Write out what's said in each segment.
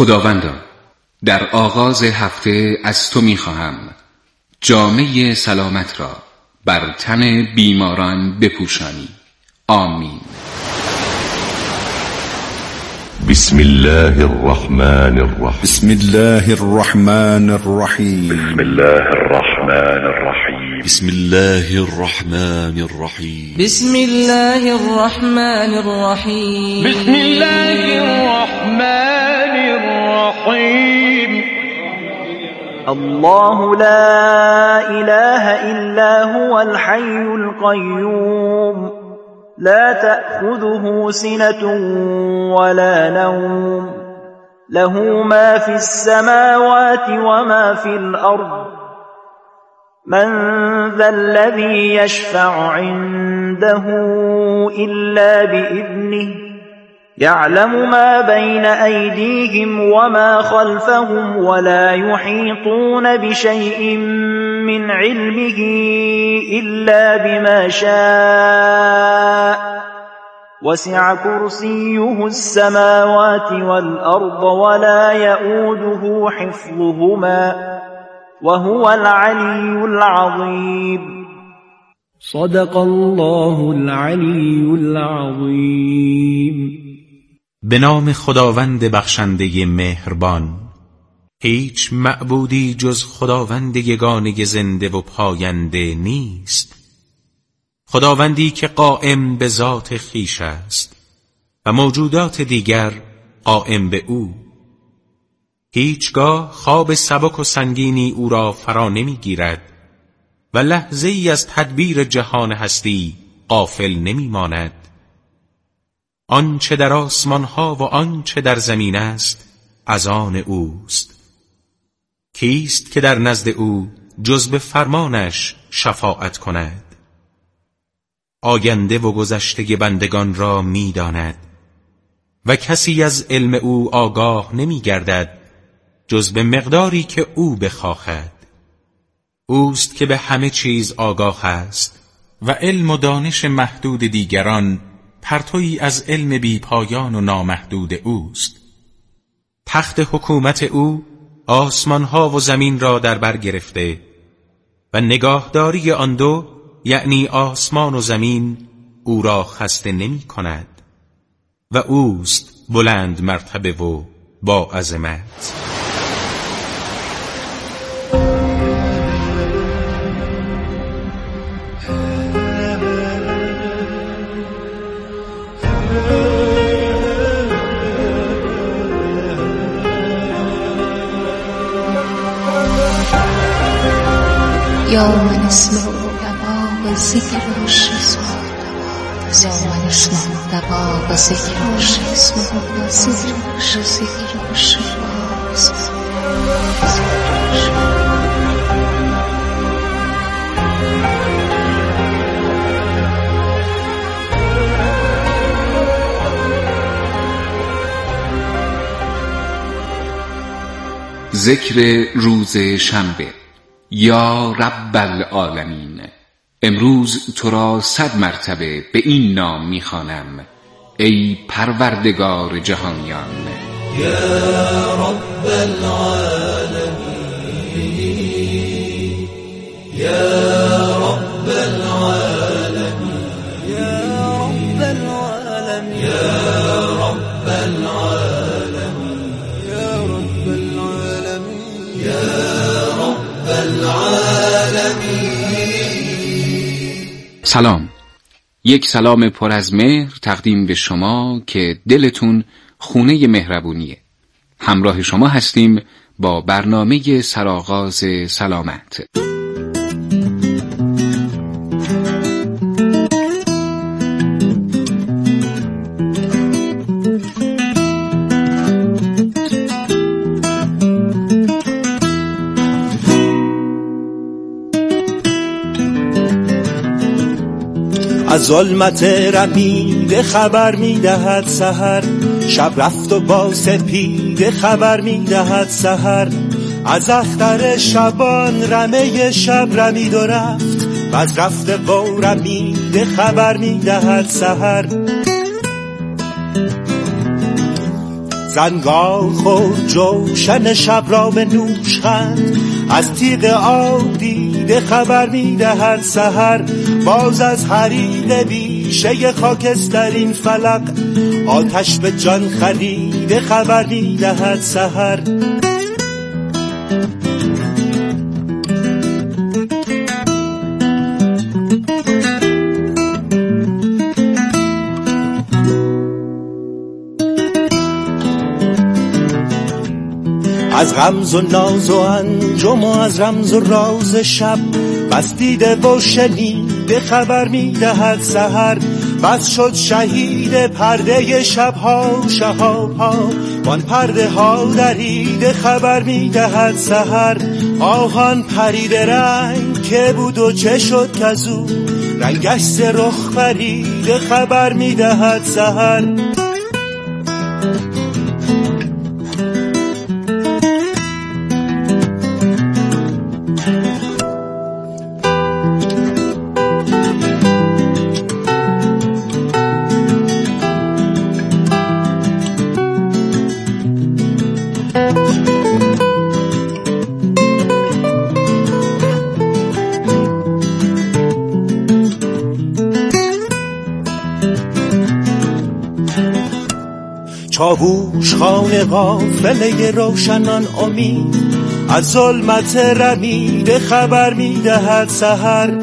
خداوندا، در آغاز هفته از تو می‌خواهم جامه سلامت را بر تن بیماران بپوشانی. آمین. بسم الله الرحمن الرحیم. بسم الله الرحمن الرحیم. بسم الله الرحمن الرحیم. بسم الله الرحمن الرحیم. بسم الله الرحمن الرحیم. بسم الله الرحمن الرحیم. الله لا إله إلا هو الحي القيوم لا تأخذه سنة ولا نوم له ما في السماوات وما في الأرض من ذا الذي يشفع عنده إلا بإذنه يعلم ما بين أيديهم وما خلفهم ولا يحيطون بشيء من علمه إلا بما شاء وسع كرسيه السماوات والأرض ولا يؤوده حفظهما وهو العلي العظيم. صدق الله العلی العظیم. به نام خداوند بخشنده مهربان. هیچ معبودی جز خداوند یگانه زنده و پاینده نیست، خداوندی که قائم به ذات خویش است و موجودات دیگر قائم به او. هیچگاه خواب سبک و سنگینی او را فرا نمیگیرد و لحظه ای از تدبیر جهان هستی غافل نمی ماند. آنچه در آسمان ها و آنچه در زمین است از آن اوست. کیست که در نزد او جز به فرمانش شفاعت کند؟ آینده و گذشته بندگان را می داند و کسی از علم او آگاه نمی گردد جز به مقداری که او بخواهد. اوست که به همه چیز آگاه است و علم و دانش محدود دیگران پرتویی از علم بی پایان و نامحدود اوست. تخت حکومت او آسمانها و زمین را در بر گرفته و نگاهداری آن دو یعنی آسمان و زمین او را خسته نمی کند و اوست بلند مرتبه و با عظمت. یا من اسمع دباب ذکر و شیسم یا من اسمع دباب ذکر و شیسم ذکر و شیسم. ذکر روز شنبه. یا رب العالمین، امروز تو را 100 مرتبه به این نام می‌خوانم ای پروردگار جهانیان. یا رب العالمین، یا رب العالمین، یا رب العالمین، یا رب العالمین، یا رب العالمین، یا سلام. یک سلام پر از مهر تقدیم به شما که دلتون خونه مهربونیه. همراه شما هستیم با برنامه سرآغاز سلامت. از ظلمت رمیده خبر میدهد سحر، شب رفت و با سپیده خبر میدهد سحر. از اختر شبان رمه شب رمید و رفت، و از رفته با رمیده خبر میدهد سحر. زنگار خورد جوشن شب را به نوشخند، از تیغ آب دیده خبر میدهد سحر. باز از حریق بیشه خاکسترین فلق، آتش به جان خریده خبر میدهد سحر. از غمز و ناز و انجم و از رمز و راز شب، بس دیده و شنیده خبر میدهد سحر. بس شد شهید پرده شبها شهابها، وان پرده ها دریده خبر میدهد سحر. آهان پرید رنگ که بود و چه شد کزو، رنگش ز رخ پریده خبر میدهد سحر. چاووش خانه قافله روشنان امید، از ظلمت رمیده خبر میدهد سحر.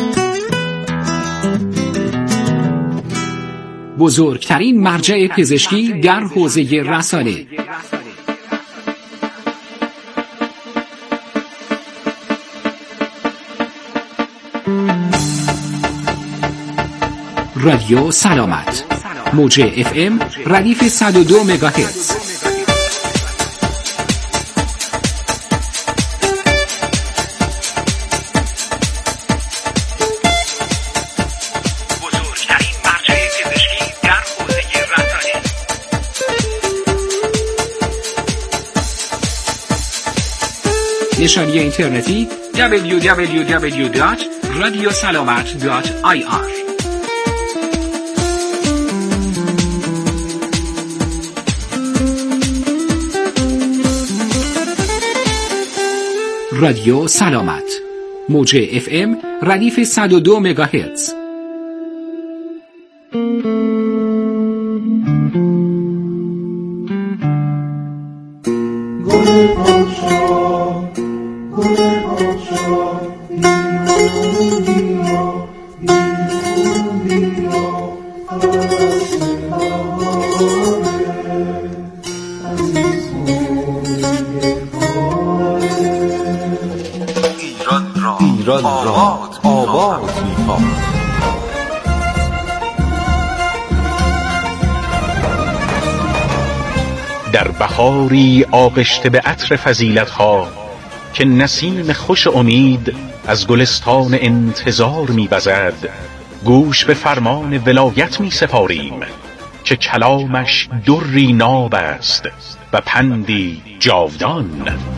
بزرگترین مرجع پزشکی در حوزه رسانه، رادیو سلامت، موج FM ردیف 102 مگاهرتز. بزرگترین مرجع پزشکی در حوزه رسانه. نشانی اینترنتی www.radiosalamat.ir. رادیو سلامت، موج FM ردیف 102 مگاهرتز. ایران را آباد می‌خواد. در بهاری آغشته به عطر فضیلت‌ها، که نسیم خوش امید از گلستان انتظار می‌وزد، گوش به فرمان ولایت می‌سپاریم که کلامش دری ناب است و پندی جاودان.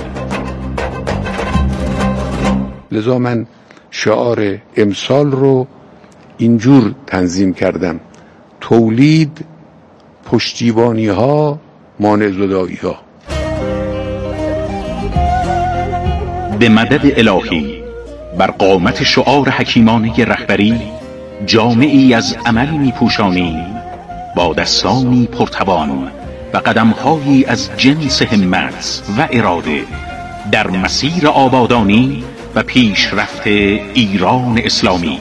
لذا من شعار امسال رو اینجور تنظیم کردم: تولید، پشتیبانی ها، مانع زدایی ها. به مدد الهی بر قامت شعار حکیمانه رهبری، جامعی از عمل میپوشانیم با دستانی پرتوان و قدمهایی از جنس همت و اراده در مسیر آبادانی و پیشرفت ایران اسلامی.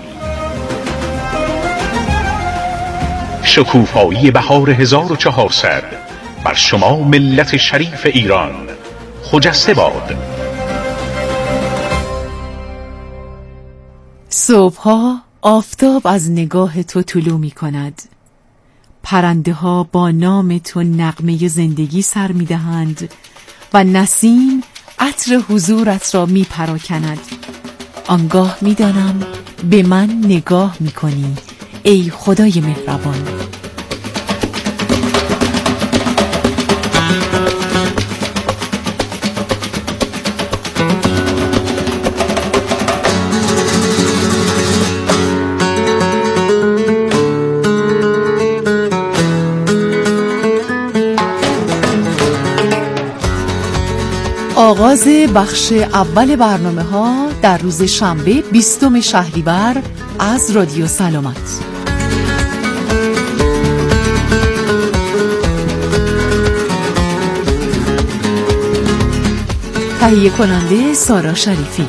شکوفایی بهار 1400 بر شما ملت شریف ایران خجسته باد. صبحها آفتاب از نگاه تو طلوع می کند. پرنده ها با نام تو نغمه زندگی سر می دهند و نسیم عطر حضورت را می پراکند. آنگاه می دانم به من نگاه می کنی ای خدای مهربان. آغاز بخش اول برنامه ها در روز شنبه 20 شهریور از رادیو سلامت. تهیه کننده سارا شریفی،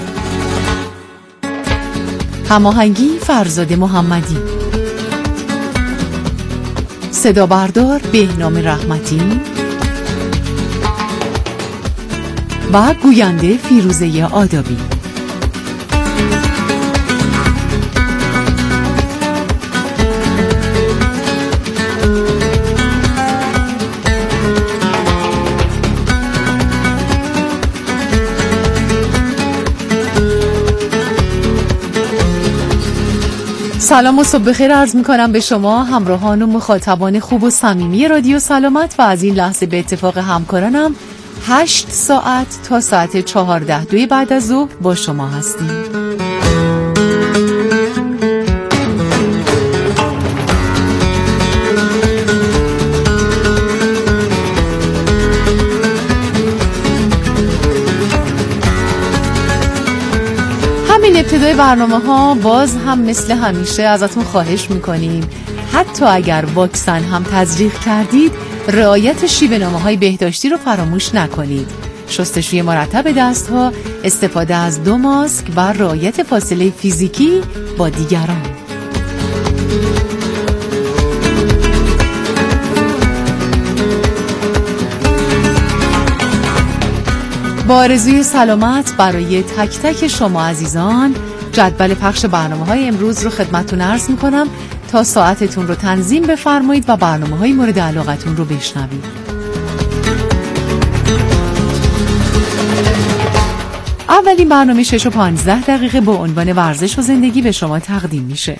هماهنگی فرزاد محمدی، صدا بردار بهنام رحمتی و گوینده فیروزه آدابی. سلام و صبح بخیر عرض میکنم به شما همراهان و مخاطبان خوب و صمیمی رادیو سلامت و از این لحظه به اتفاق همکارانم 8 ساعت تا ساعت 14 بعد از ظهر با شما هستیم. همین ابتدای برنامه ها باز هم مثل همیشه ازتون خواهش میکنیم حتی اگر واکسن هم تزریق کردید رعایت شیوه‌نامه‌های بهداشتی رو فراموش نکنید. شستشوی مرتب دست‌ها، استفاده از 2 ماسک و رعایت فاصله فیزیکی با دیگران. با آرزوی سلامت برای تک تک شما عزیزان جدول پخش برنامه‌های امروز رو خدمتتون عرض می‌کنم تا ساعتتون رو تنظیم بفرمایید و برنامه‌های مورد علاقتون رو بشنوید. اولین برنامه 6 و 15 دقیقه با عنوان ورزش و زندگی به شما تقدیم میشه.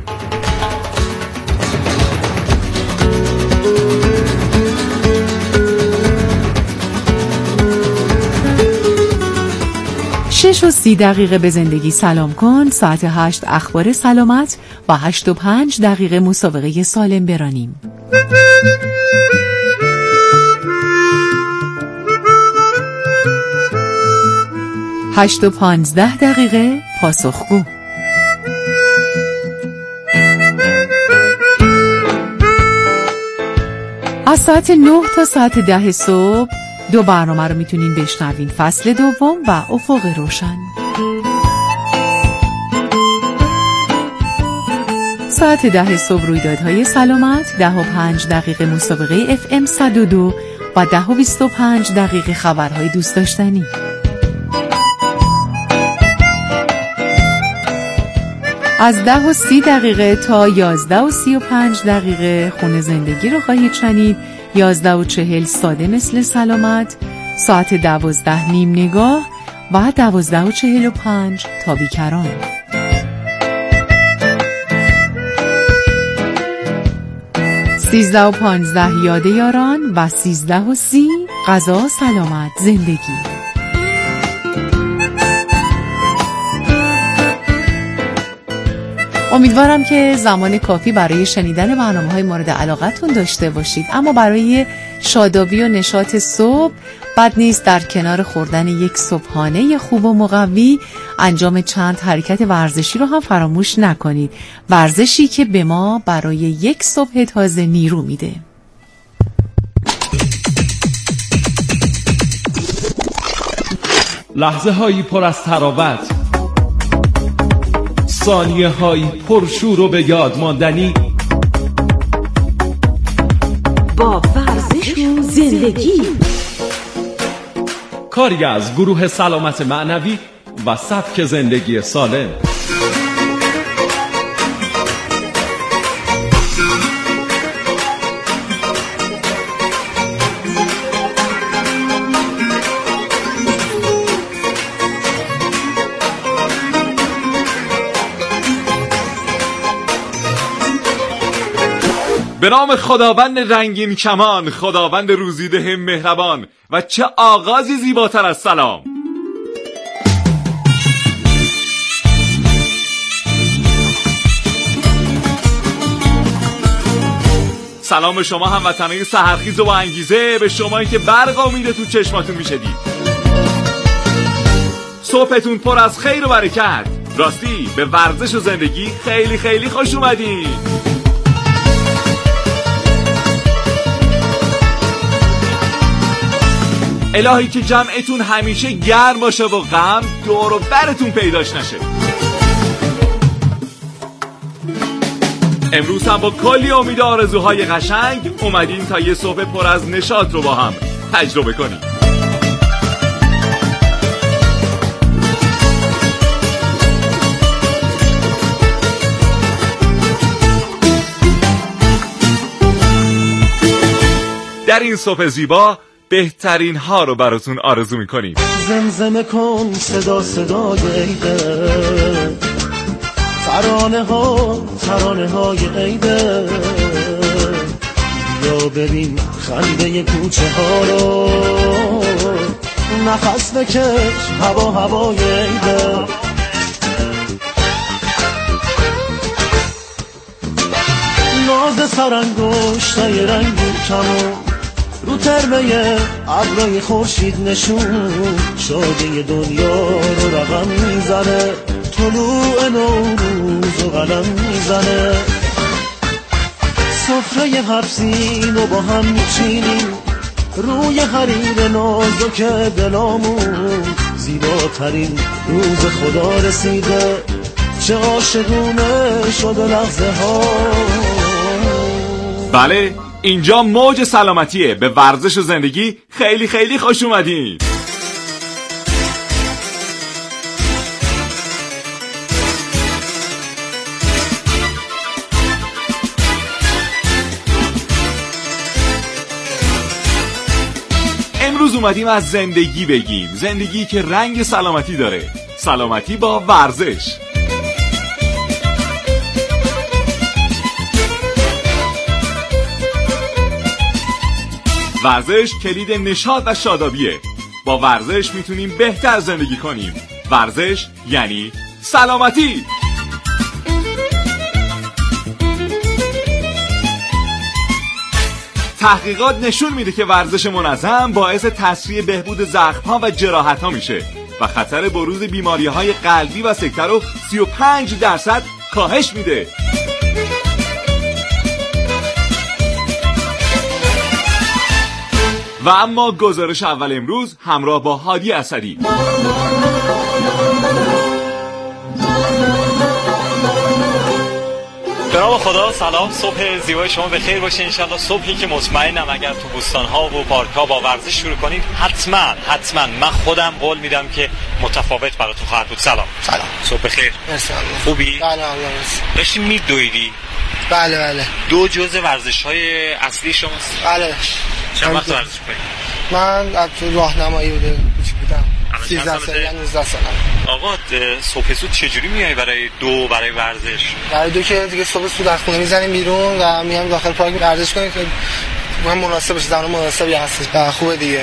شش و 30 دقیقه به زندگی سلام کن، ساعت 8 اخبار سلامت و 8 و 5 دقیقه مسابقه سالم برانیم. 8 و 15 دقیقه پاسخگو. از ساعت 9 تا ساعت 10 صبح 2 برنامه رو میتونین بشنوین، فصل دوم و افق روشن. ساعت 10 صبح رویدادهای سلامت، 10 و 5 دقیقه مسابقه FM 102 و 10 و 25 دقیقه خبرهای دوست داشتنی. از 10 و 30 دقیقه تا 11 و 35 دقیقه خونه زندگی رو خواهید شنید. 11 و 40 ساده مثل سلامت، ساعت 12 نیم نگاه و 12 و 45 تا بیکران. 13 و 15 یاد یاران و 13 و 30 غذا سلامت زندگی. امیدوارم که زمان کافی برای شنیدن برنامه‌های مورد علاقتون داشته باشید، اما برای شادابی و نشاط صبح بد نیست در کنار خوردن یک صبحانه خوب و مقوی انجام چند حرکت ورزشی رو هم فراموش نکنید. ورزشی که به ما برای یک صبح تازه نیرو میده. لحظه هایی پر از تراوت، ثانیه هایی پرشور و به یاد ماندنی با ورزش و زندگی، کاری از گروه سلامت معنوی و سبک زندگی سالم. به نام خداوند رنگین کمان، خداوند روزیده مهربان، و چه آغازی زیباتر از سلام. سلام شما هموطنای سحرخیز و با انگیزه، به شمایی که برق امیده تو چشماتون میشدید. صبحتون پر از خیر و برکت. راستی به ورزش و زندگی خیلی خیلی خوش اومدین. الهی که جمعتون همیشه گرم باشه و غم دور و برتون پیداش نشه. امروز هم با کلی امید و آرزوهای قشنگ اومدین تا یه صبح پر از نشاط رو با هم تجربه کنیم. در این صبح زیبا بهترین ها رو براتون آرزو میکنیم. زمزمه کن صدا صدای عیده، ترانه های عیده، یا ببین خنده کوچه ها رو، نفس بکش هوای عیده. ناز سرانگشتای رنگی کمون رو ترمه ابرای خورشید نشون، شادی دنیا رو رقم میزنه، طلوع نوروز و قلم میزنه. سفره هر سین رو با هم میچینیم، روی حریر نازک دلامون، زیباترین روز خدا رسیده، چه عاشقونه شده لحظه ها. بله، اینجا موج سلامتیه. به ورزش و زندگی خیلی خیلی خوش اومدین. امروز اومدیم از زندگی بگیم، زندگی که رنگ سلامتی داره، سلامتی با ورزش. ورزش کلید نشاط و شادابیه. با ورزش میتونیم بهتر زندگی کنیم. ورزش یعنی سلامتی. تحقیقات نشون میده که ورزش منظم باعث تسریع بهبود زخم‌ها و جراحت‌ها میشه و خطر بروز بیماری‌های قلبی و سکته رو 35% کاهش میده. و اما گزارش اول امروز همراه با هادی اسدی. به نام خدا، سلام، صبح زیبای شما بخیر باشه. انشالله صبحی که مطمئنم اگر تو بوستان‌ها و پارک‌ها با ورزش شروع کنید حتما من خودم قول میدم که متفاوت براتون خواهد بود. سلام. صبح بخیر. خوبی؟ بله. داشتی میدویدی؟ بله. دو جزء ورزش‌های اصلی شماست؟ بله. چند وقت ورزش می‌کنی؟ من تو راهنمایی بودم 13 سال 19 سالم. آقا صبح زود چجوری میای برای ورزش؟ برای دو که دیگه صبح زود از خونه میزنیم بیرون و میام داخل پارک ورزش کنیم که مهم مناسب باشه، زمان مناسبی هست و خوبه دیگه.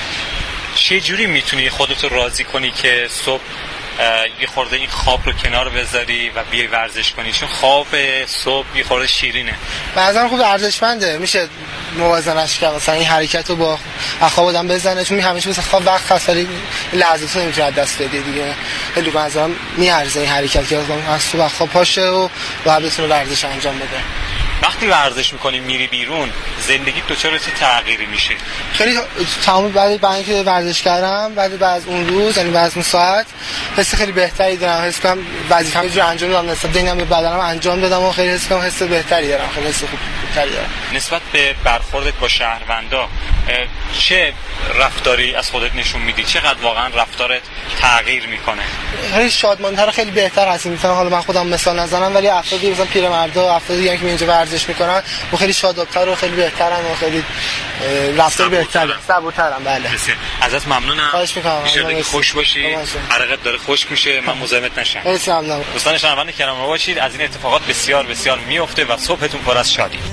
چجوری میتونی خودت رو راضی کنی که صبح یه خورده این خواب رو کنار بذاری و بیای ورزش کنی؟ چون خواب صبح یه خورده شیرینه. بعضا خوب ورزشمنده، میشه موازنش کرد، مثلا این حرکت رو با خواب آدم بزنه، چون همیشه مثلا خواب وقت خاص ولی لحظات رو نمیتونه دست بده دیگه. خیلی بعضا میارزه این حرکت که از صبح خواب پاشه و بعد بتونه ورزش انجام بده. وقتی ورزش میکنی میری بیرون، زندگی دچار چه تغییری میشه؟ خیلی تمام بعد اینکه ورزش کردم، بعد از اون روز، یعنی بعد از اون ساعت، حس خیلی بهتری دارم. حس کنم وظیفه‌ام رو انجام دادم، نسبت دینم به بدنم انجام دادم و خیلی حس کنم حس بهتری دارم، خیلی حس خوبتری دارم. نسبت به برخوردت با شهروندا چه رفتاری از خودت نشون میدی؟ چقدر واقعا رفتارت تغییر میکنه؟ خیلی شادمان‌تر، خیلی بهتر هستم. مثلا حالا من خودم مثال نزنم ولی افرادی مثلا پیرمردا، افرادی که اینجا ورزش میکنن و خیلی شاداب‌تر و خیلی بهترن و خیلی رفتار بهتر، صبورترن. بله. ازت ممنونم. خواهش می‌کنم. ان خوش باشی. عرقت داره خشک میشه، من مزاحمت نشم. مرسی. ممنونم. دوستان شنونده کرام باشید. از این اتفاقات بسیار بسیار میفته و صبحتون پر از شادی.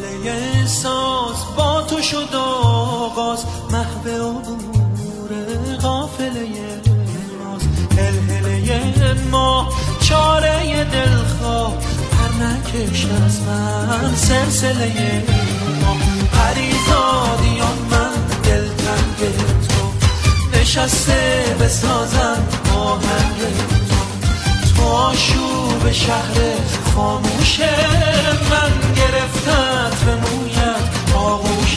احساس با تو شد آغاز، محو عبور قافله ماست، هلهله ما چاره دلخواه، پر نکش از من سلسله ما، پریزادیان من دلتنگ تو، نشسته بسازم آشوب شهر خاموش من گرفتت به مویت آغوش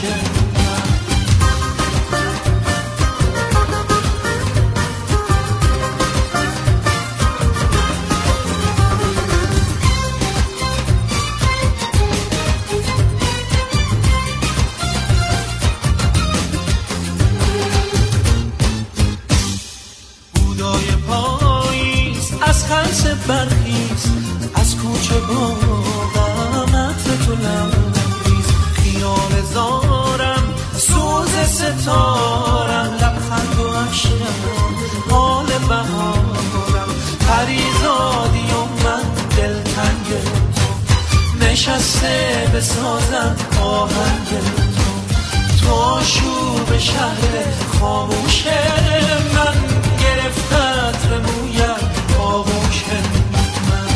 برخیز از کوچه باغم عطر تو لبریز خیال زارم سوز ستارم لبخند و اشکم حال بهارم پریزادی و من دلتنگ تو نشسته بسازم آهنگ تو آشوب شهر خاموش من گرفتت به مویم آغوش من.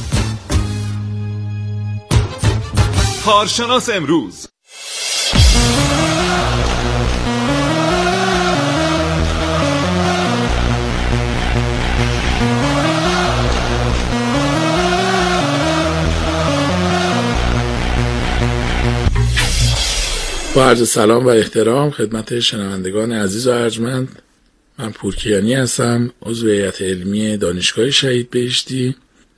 کارشناس امروز با عرض سلام و احترام خدمت شنوندگان عزیز و ارجمند، من پورکیانی هستم، عضو هیئت علمی دانشگاه شهید بهشتی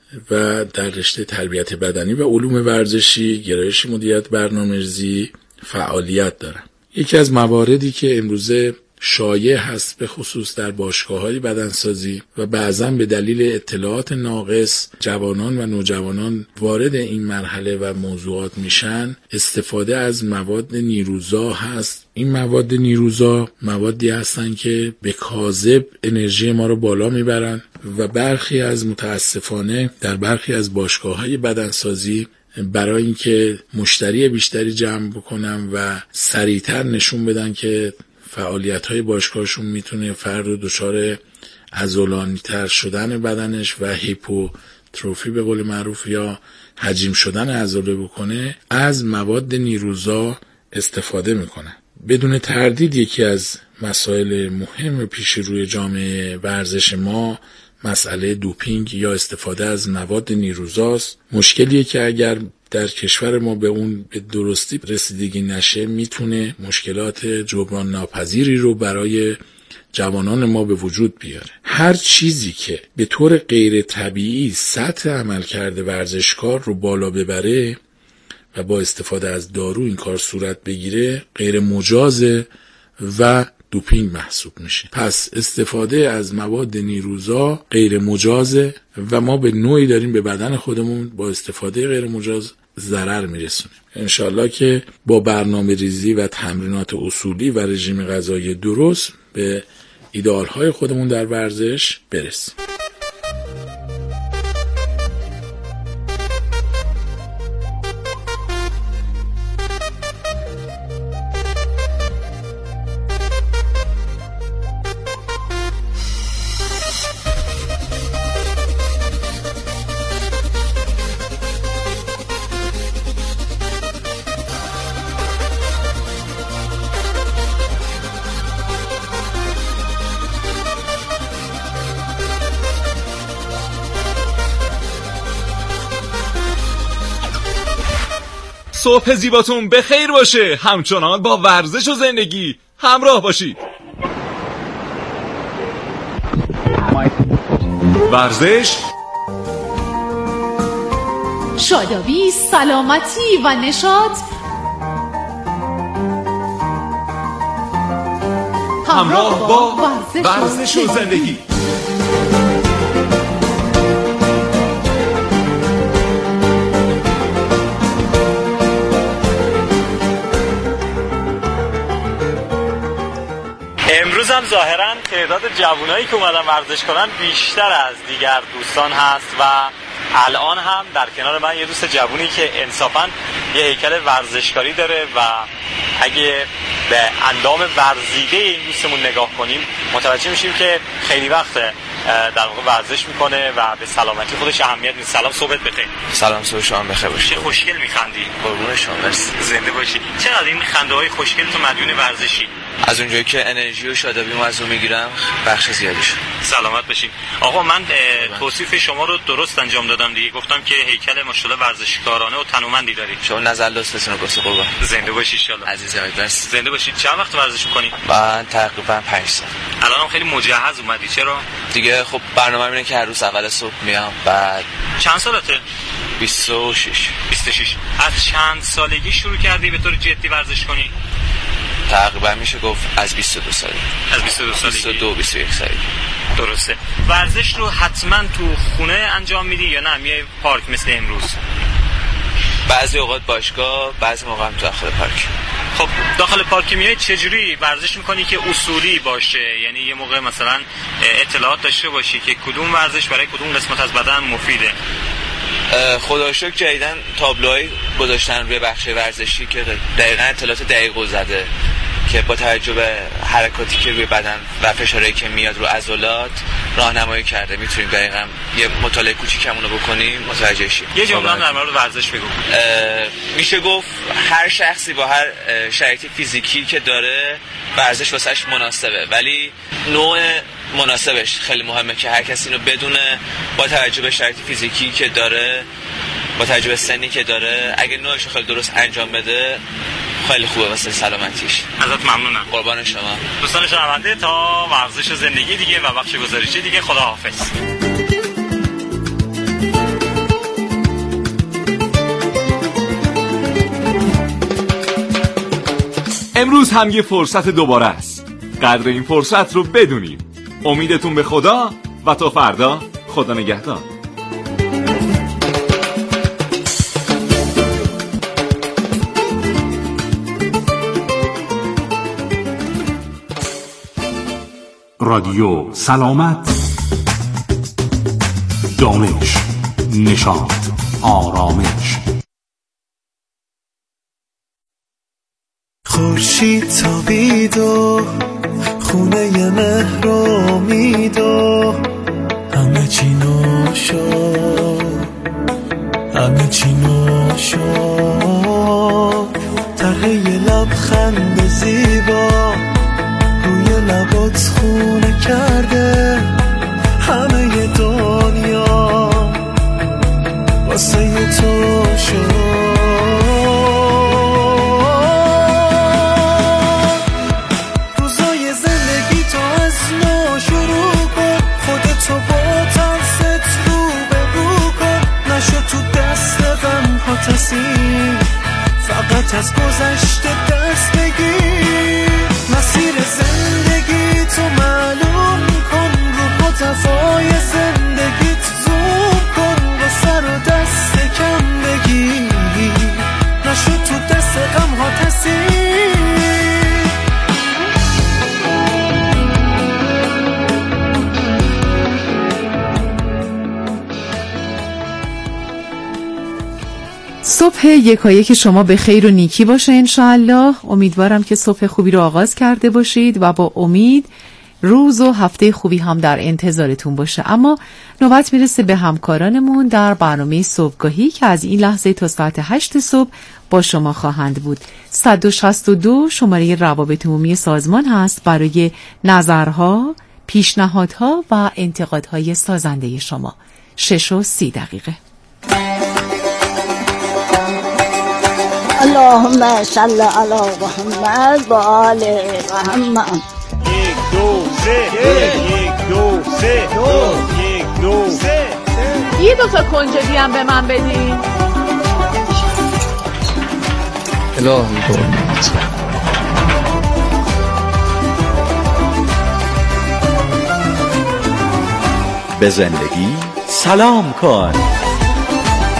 و در رشته تربیت بدنی و علوم ورزشی گرایش مدیریت برنامه‌ریزی فعالیت دارم. یکی از مواردی که امروزه شایع هست به خصوص در باشگاه‌های بدنسازی و بعضاً به دلیل اطلاعات ناقص جوانان و نوجوانان وارد این مرحله و موضوعات میشن، استفاده از مواد نیروزا هست. این مواد نیروزا موادی هستن که به کاذب انرژی ما رو بالا میبرن و برخی از متاسفانه در برخی از باشگاه‌های بدنسازی برای اینکه مشتری بیشتری جمع بکنن و سریعتر نشون بدن که فعالیت‌های باشگاهشون میتونه فرد رو دچار عضلانی‌تر شدن بدنش و هیپوتروفی به قول معروف یا حجیم شدن عضله بکنه، از مواد نیروزا استفاده میکنن. بدون تردید یکی از مسائل مهم پیش روی جامعه ورزش ما مسئله دوپینگ یا استفاده از مواد نیروزاست. مشکلیه که اگر در کشور ما به اون به درستی رسیدگی نشه میتونه مشکلات جبران ناپذیری رو برای جوانان ما به وجود بیاره. هر چیزی که به طور غیر طبیعی سطح عملکرد ورزشکار رو بالا ببره و با استفاده از دارو این کار صورت بگیره غیر مجازه و دوپینگ محسوب میشه. پس استفاده از مواد نیروزا غیر مجازه و ما به نوعی داریم به بدن خودمون با استفاده غیر مجاز ضرر میرسونیم. انشالله که با برنامه ریزی و تمرینات اصولی و رژیم غذایی درست به ایدئالهای خودمون در ورزش برسیم. صبح زیباتون بخیر باشه، همچنان با ورزش و زندگی همراه باشید. ورزش، شادابی، سلامتی و نشاط همراه با ورزش و زندگی. امروز هم ظاهراً تعداد جوانایی که اومدن ورزش کنن بیشتر از دیگر دوستان هست و الان هم در کنار من یه دوست جوونی که انصافاً یه هیکل ورزشکاری داره و اگه به اندام ورزیده این دوستمون نگاه کنیم متوجه میشیم که خیلی وقت در واقع ورزش میکنه و به سلامتی خودش اهمیت میده. سلام، صبحت بخیر. سلام، صبح شما بخیر باشه. چه خوشگل میخندی. قربون شما، مرسی. زنده باشی. چقدر این خنده های خوشگل تو مدیون ورزشی؟ از اونجایی که انرژی و شادابیمو از اون میگیرم بخش زیادیش. سلامت باشین. آقا من توصیف شما رو درست انجام دادم دیگه. گفتم که هیکل ماشاءالله ورزشکارانه و تنومندی دارید. شما نظر لطفتون رو گفته قربان. زنده باشید ان شاءالله. عزیزم مرسی. زنده باشید. چند وقت ورزش می‌کنید؟ من تقریبا 5 سال. الانم خیلی مجهز اومدی. چرا؟ دیگه خب برنامه‌م اینه که هر روز اول صبح میام. بعد چند سالته؟ 26. 26. از چند سالگی شروع کردی به طور جدی ورزش کنی؟ تقریبا میشه گفت از 22 سالگی. از 22 سالگی. 22 21 سالگی. درسته. ورزش رو حتما تو خونه انجام میدی یا نه میای پارک مثل امروز؟ بعضی اوقات باشگاه، بعضی موقع هم داخل پارک. خب داخل پارک میای چجوری ورزش میکنی که اصولی باشه؟ یعنی یه موقع مثلا اطلاعات داشته باشی که کدوم ورزش برای کدوم قسمت از بدن مفیده. خدا رو شکر جدیدن تابلوهایی گذاشتن روی بخش ورزشی که دقیقاً اطلاعات دقیق زده که با توجه به حرکاتی که روی بدن و فشارهایی که میاد رو عضلات راهنمایی کرده. میتونیم دقیقاً یه مطالعه کوچیکمون رو بکنیم متوجه شیم. یه جمله در مورد ورزش بگو. میشه گفت هر شخصی با هر شرایط فیزیکی که داره ورزش واسش مناسبه، ولی نوع مناسبش خیلی مهمه که هر کسی اینو بدونه با توجه به شرایط فیزیکی که داره، با توجه به سنی که داره. اگه نوعش خیلی درست انجام بده خیلی خوبه واسه سلامتیش. ازت ممنونم. قربان شما. دوستان شنونده تا ورزش زندگی دیگه و بخش گزارشی دیگه خداحافظ. امروز هم یه فرصت دوباره است. قدر این فرصت رو بدونید. امیدتون به خدا و تا فردا. خدا نگهدار. رادیو سلامت، دانش، نشاط، آرامش. خورشید تابید و خونه مهر و امید و همه چی نو شد، همه چی نو شد. طرح یه لبخند زیبا روی لبات خونه کرده، همه دنیا واسه تو شد. روزای زندگی تو از نو شروع کن، خودتو با ترست رو به رو کن. نشو تو دست غم ها تصیم، فقط از گذشته دست بگیر. مسیر زندگی تو معلوم کن، رو قطفای زندگیت زوم کن. با سر و دست کم بگیر، نشو تو دست غم ها تصیر. صبح یکایک شما به خیر و نیکی باشه انشاءالله. امیدوارم که صبح خوبی رو آغاز کرده باشید و با امید روز و هفته خوبی هم در انتظارتون باشه. اما نوبت میرسه به همکارانمون در برنامه صبحگاهی که از این لحظه تا ساعت 8 صبح با شما خواهند بود. 162 شماره روابط عمومی سازمان هست برای نظرها، پیشنهادها و انتقادهای سازنده شما. 6:30. اللهم صل علی محمد و آل محمد. 1 2 3 یه دو تا کنجدی هم به من بدین. الهی دارمت به زندگی سلام کن.